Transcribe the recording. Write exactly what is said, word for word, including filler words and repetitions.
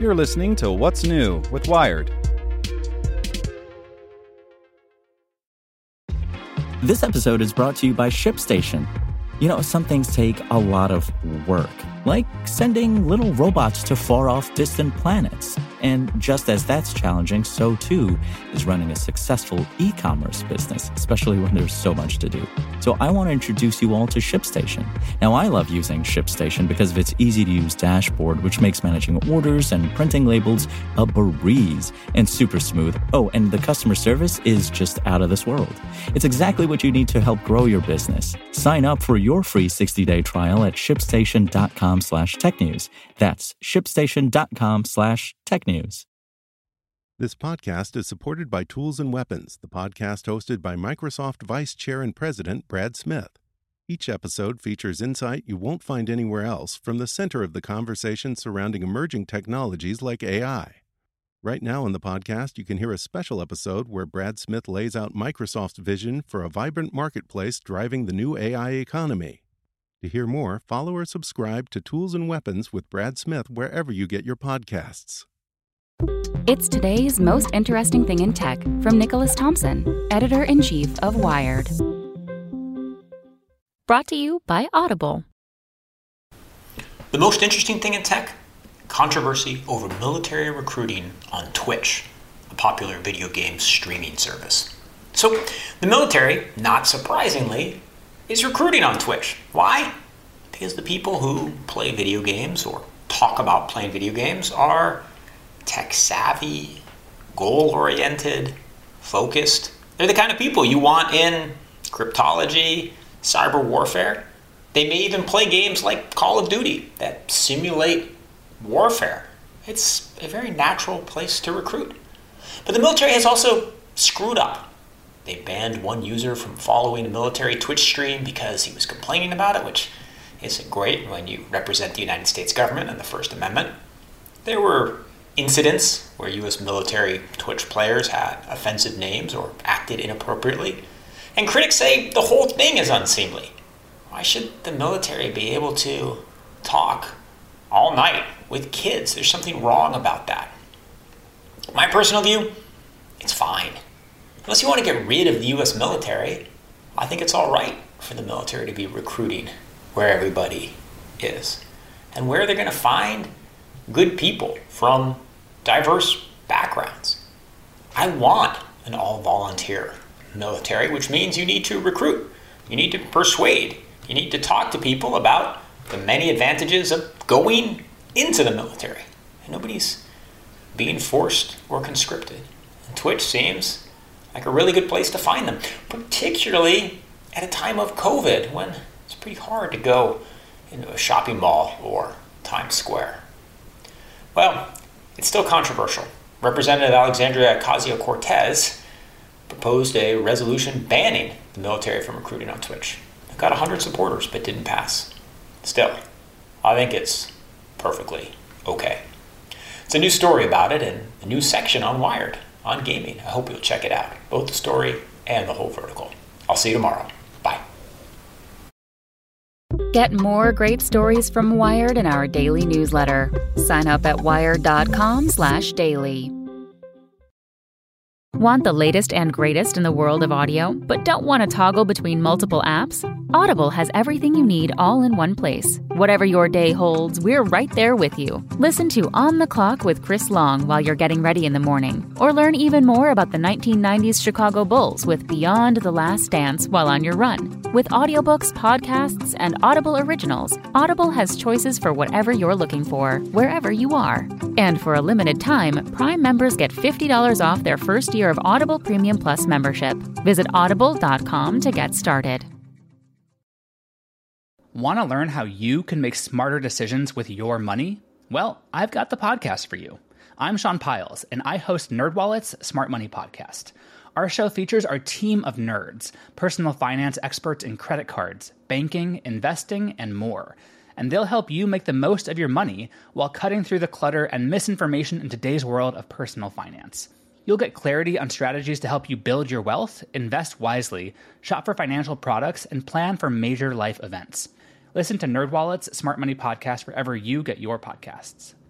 You're listening to What's New with Wired. This episode is brought to you by ShipStation. You know, some things take a lot of work, like sending little robots to far-off distant planets. And just as that's challenging, so too is running a successful e-commerce business, especially when there's so much to do. So I want to introduce you all to ShipStation. Now, I love using ShipStation because of its easy-to-use dashboard, which makes managing orders and printing labels a breeze and super smooth. Oh, and the customer service is just out of this world. It's exactly what you need to help grow your business. Sign up for your free sixty-day trial at shipstation.com slash technews. That's shipstation.com slash technews. This podcast is supported by Tools and Weapons, the podcast hosted by Microsoft Vice Chair and President Brad Smith. Each episode features insight you won't find anywhere else from the center of the conversation surrounding emerging technologies like A I. Right now on the podcast, you can hear a special episode where Brad Smith lays out Microsoft's vision for a vibrant marketplace driving the new A I economy. To hear more, follow or subscribe to Tools and Weapons with Brad Smith wherever you get your podcasts. It's today's most interesting thing in tech from Nicholas Thompson, editor-in-chief of Wired. Brought to you by Audible. The most interesting thing in tech? Controversy over military recruiting on Twitch, a popular video game streaming service. So, the military, not surprisingly, is recruiting on Twitch. Why? Because the people who play video games or talk about playing video games are tech-savvy, goal-oriented, focused. They're the kind of people you want in cryptology, cyber warfare. They may even play games like Call of Duty that simulate warfare. It's a very natural place to recruit. But the military has also screwed up. They banned one user from following a military Twitch stream because he was complaining about it, which isn't great when you represent the United States government and the First Amendment. There were incidents where U S military Twitch players had offensive names or acted inappropriately. And critics say the whole thing is unseemly. Why should the military be able to talk all night with kids? There's something wrong about that. My personal view, it's fine. Unless you want to get rid of the U S military, I think it's all right for the military to be recruiting where everybody is. And where they're going to find good people from diverse backgrounds. I want an all-volunteer military, which means you need to recruit. You need to persuade. You need to talk to people about the many advantages of going into the military. And nobody's being forced or conscripted. And Twitch seems like a really good place to find them, particularly at a time of COVID when it's pretty hard to go into a shopping mall or Times Square. Well, it's still controversial. Representative Alexandria Ocasio-Cortez proposed a resolution banning the military from recruiting on Twitch. It got one hundred supporters, but didn't pass. Still, I think it's perfectly okay. It's a new story about it and a new section on Wired on gaming. I hope you'll check it out, both the story and the whole vertical. I'll see you tomorrow. Bye. Get more great stories from Wired in our daily newsletter. Sign up at wired.com slash daily. Want the latest and greatest in the world of audio, but don't want to toggle between multiple apps? Audible has everything you need all in one place. Whatever your day holds, we're right there with you. Listen to On the Clock with Chris Long while you're getting ready in the morning. Or learn even more about the nineteen nineties Chicago Bulls with Beyond the Last Dance while on your run. With audiobooks, podcasts, and Audible originals, Audible has choices for whatever you're looking for, wherever you are. And for a limited time, Prime members get fifty dollars off their first year of Audible Premium Plus membership. Visit audible dot com to get started. Want to learn how you can make smarter decisions with your money? Well, I've got the podcast for you. I'm Sean Piles, and I host NerdWallet's Smart Money Podcast. Our show features our team of nerds, personal finance experts in credit cards, banking, investing, and more. And they'll help you make the most of your money while cutting through the clutter and misinformation in today's world of personal finance. You'll get clarity on strategies to help you build your wealth, invest wisely, shop for financial products, and plan for major life events. Listen to NerdWallet's Smart Money Podcast wherever you get your podcasts.